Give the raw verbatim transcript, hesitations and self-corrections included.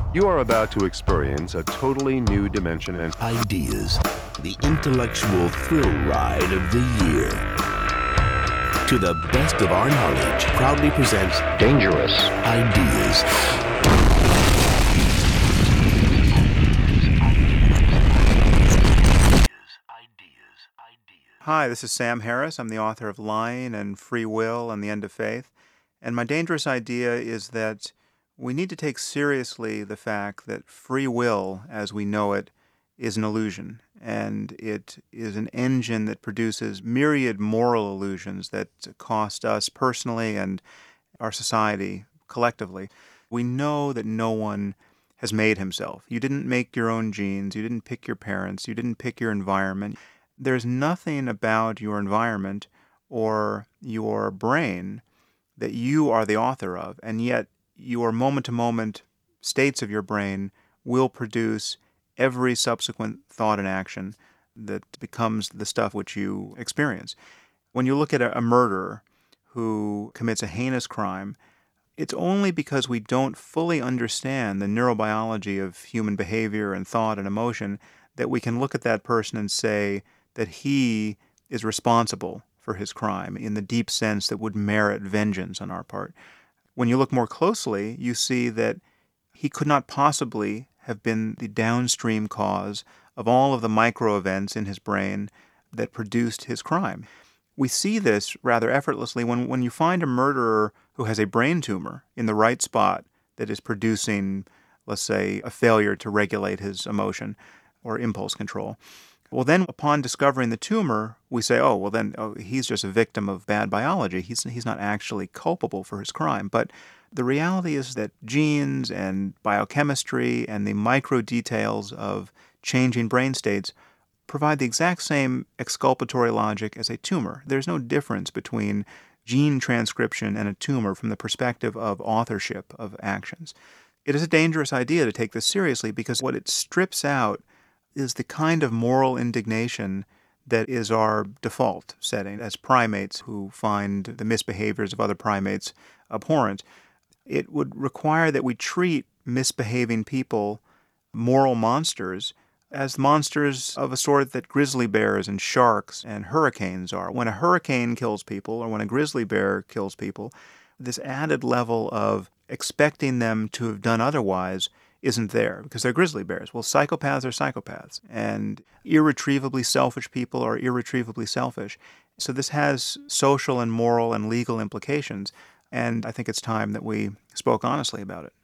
You are about to experience a totally new dimension and Ideas, the intellectual thrill ride of the year. To the best of our knowledge, proudly presents Dangerous Ideas. Hi, this is Sam Harris. I'm the author of Lying and Free Will and the End of Faith. And my dangerous idea is that we need to take seriously the fact that free will, as we know it, is an illusion. And it is an engine that produces myriad moral illusions that cost us personally and our society collectively. We know that no one has made himself. You didn't make your own genes. You didn't pick your parents. You didn't pick your environment. There's nothing about your environment or your brain that you are the author of, and yet your moment-to-moment states of your brain will produce every subsequent thought and action that becomes the stuff which you experience. When you look at a, a murderer who commits a heinous crime, it's only because we don't fully understand the neurobiology of human behavior and thought and emotion that we can look at that person and say that he is responsible for his crime in the deep sense that would merit vengeance on our part. When you look more closely, you see that he could not possibly have been the downstream cause of all of the micro events in his brain that produced his crime. We see this rather effortlessly when, when you find a murderer who has a brain tumor in the right spot that is producing, let's say, a failure to regulate his emotion or impulse control. Well, then upon discovering the tumor, we say, oh, well then oh, he's just a victim of bad biology. He's, he's not actually culpable for his crime. But the reality is that genes and biochemistry and the micro details of changing brain states provide the exact same exculpatory logic as a tumor. There's no difference between gene transcription and a tumor from the perspective of authorship of actions. It is a dangerous idea to take this seriously because what it strips out is the kind of moral indignation that is our default setting as primates who find the misbehaviors of other primates abhorrent. It would require that we treat misbehaving people, moral monsters, as monsters of a sort that grizzly bears and sharks and hurricanes are. When a hurricane kills people or when a grizzly bear kills people, this added level of expecting them to have done otherwise isn't there because they're grizzly bears. Well, psychopaths are psychopaths, and irretrievably selfish people are irretrievably selfish. So this has social and moral and legal implications, and I think it's time that we spoke honestly about it.